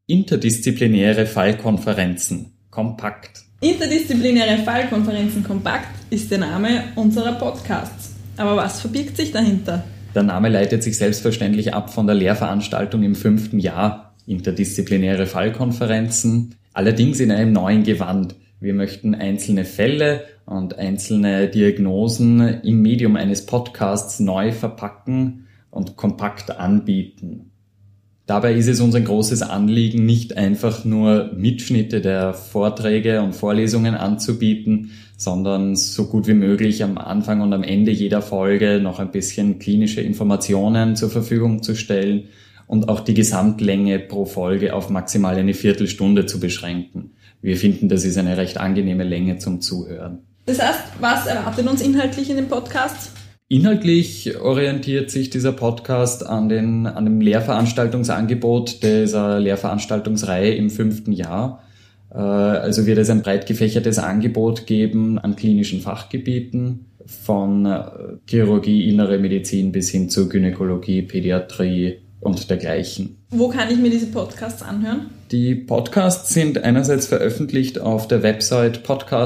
Interdisziplinäre Fallkonferenzen kompakt. Interdisziplinäre Fallkonferenzen kompakt ist der Name unserer Podcasts. Aber was verbirgt sich dahinter? Der Name leitet sich selbstverständlich ab von der Lehrveranstaltung im 5. Jahr, Interdisziplinäre Fallkonferenzen, allerdings in einem neuen Gewand. Wir möchten einzelne Fälle und einzelne Diagnosen im Medium eines Podcasts neu verpacken und kompakt anbieten. Dabei ist es uns ein großes Anliegen, nicht einfach nur Mitschnitte der Vorträge und Vorlesungen anzubieten, sondern so gut wie möglich am Anfang und am Ende jeder Folge noch ein bisschen klinische Informationen zur Verfügung zu stellen und auch die Gesamtlänge pro Folge auf maximal eine Viertelstunde zu beschränken. Wir finden, das ist eine recht angenehme Länge zum Zuhören. Das heißt, was erwartet uns inhaltlich in dem Podcast? Inhaltlich orientiert sich dieser Podcast an dem Lehrveranstaltungsangebot dieser Lehrveranstaltungsreihe im 5. Jahr. Also wird es ein breit gefächertes Angebot geben an klinischen Fachgebieten, von Chirurgie, Innere Medizin bis hin zu Gynäkologie, Pädiatrie und dergleichen. Wo kann ich mir diese Podcasts anhören? Die Podcasts sind einerseits veröffentlicht auf der Website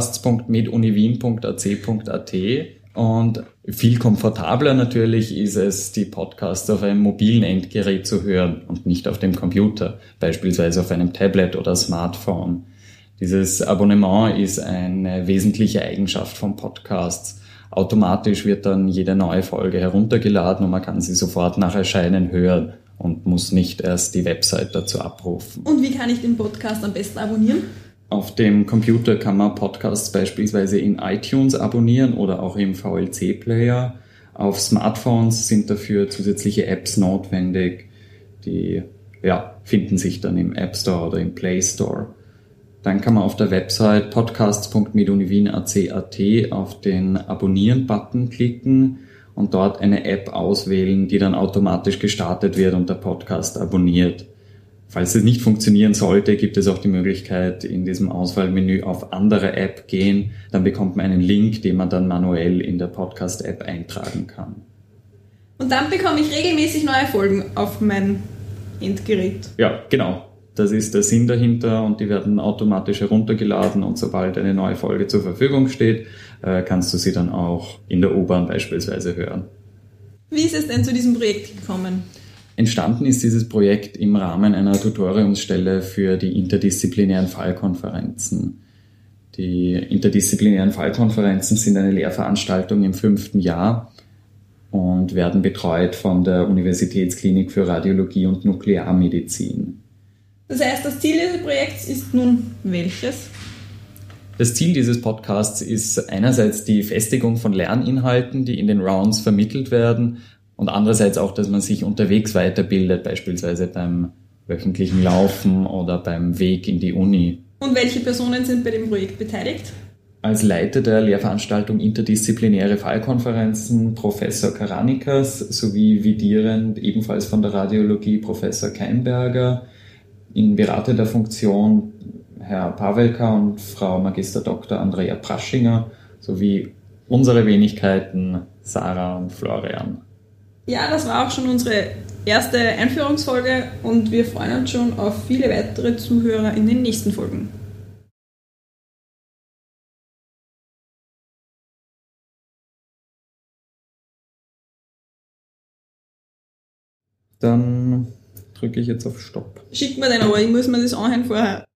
podcasts.meduniwien.ac.at und viel komfortabler natürlich ist es, die Podcasts auf einem mobilen Endgerät zu hören und nicht auf dem Computer, beispielsweise auf einem Tablet oder Smartphone. Dieses Abonnement ist eine wesentliche Eigenschaft von Podcasts. Automatisch wird dann jede neue Folge heruntergeladen und man kann sie sofort nach Erscheinen hören und muss nicht erst die Website dazu abrufen. Und wie kann ich den Podcast am besten abonnieren? Auf dem Computer kann man Podcasts beispielsweise in iTunes abonnieren oder auch im VLC-Player. Auf Smartphones sind dafür zusätzliche Apps notwendig, die finden sich dann im App Store oder im Play Store. Dann kann man auf der Website podcasts.meduniwien.ac.at auf den Abonnieren-Button klicken und dort eine App auswählen, die dann automatisch gestartet wird und der Podcast abonniert. Falls es nicht funktionieren sollte, gibt es auch die Möglichkeit, in diesem Auswahlmenü auf andere App gehen. Dann bekommt man einen Link, den man dann manuell in der Podcast-App eintragen kann. Und dann bekomme ich regelmäßig neue Folgen auf mein Endgerät. Ja, genau. Das ist der Sinn dahinter und die werden automatisch heruntergeladen und sobald eine neue Folge zur Verfügung steht, kannst du sie dann auch in der U-Bahn beispielsweise hören. Wie ist es denn zu diesem Projekt gekommen? Entstanden ist dieses Projekt im Rahmen einer Tutoriumsstelle für die interdisziplinären Fallkonferenzen. Die interdisziplinären Fallkonferenzen sind eine Lehrveranstaltung im 5. Jahr und werden betreut von der Universitätsklinik für Radiologie und Nuklearmedizin. Das heißt, das Ziel dieses Projekts ist nun welches? Das Ziel dieses Podcasts ist einerseits die Festigung von Lerninhalten, die in den Rounds vermittelt werden, und andererseits auch, dass man sich unterwegs weiterbildet, beispielsweise beim wöchentlichen Laufen oder beim Weg in die Uni. Und welche Personen sind bei dem Projekt beteiligt? Als Leiter der Lehrveranstaltung Interdisziplinäre Fallkonferenzen Professor Karanikas sowie vidierend ebenfalls von der Radiologie Professor Keimberger, in beratender Funktion Herr Pawelka und Frau Magister Dr. Andrea Praschinger sowie unsere Wenigkeiten Sarah und Florian. Ja, das war auch schon unsere erste Einführungsfolge und wir freuen uns schon auf viele weitere Zuhörer in den nächsten Folgen. Dann drücke ich jetzt auf Stopp. Schick mir den, aber ich muss mir das anhören vorher.